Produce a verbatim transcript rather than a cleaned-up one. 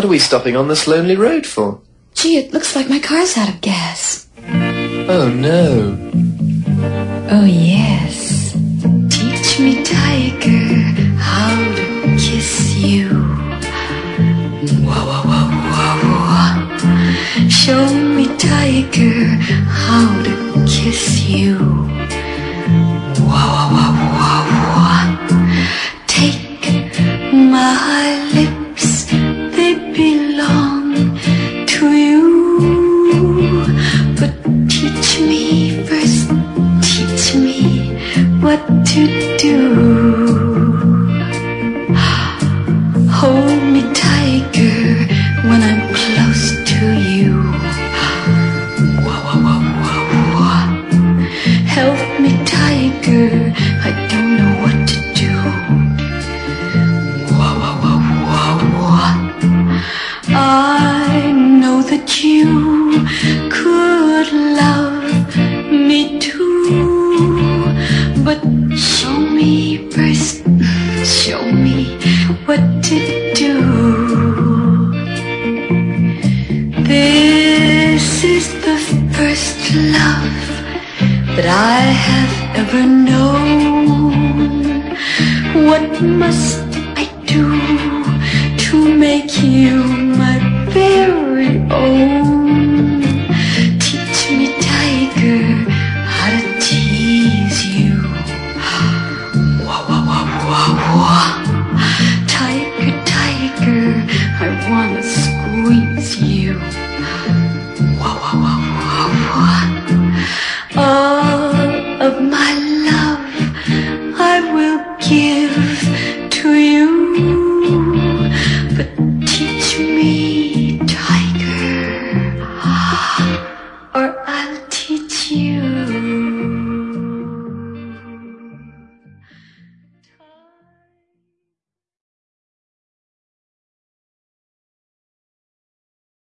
are we stopping on this lonely road for? Gee, it looks like my car's out of gas. Oh, no. Oh, yes. Teach me, tiger, how to kiss you. Wah, wah, wah, wah, wah. Show me, tiger, how to kiss you. Wah, wah, wah, wah, wah. Take my lips, they belong to you. But teach me first, teach me what to do. Hold me, tiger, when I'm close to you. Wah, wah, wah, wah, wah. Help me, tiger, I don't know what to do. Wah, wah, wah, wah, wah. I know that you could love me too, but show me first, show me what to do. This is the first love that I have ever known. What must I do to make you my very own?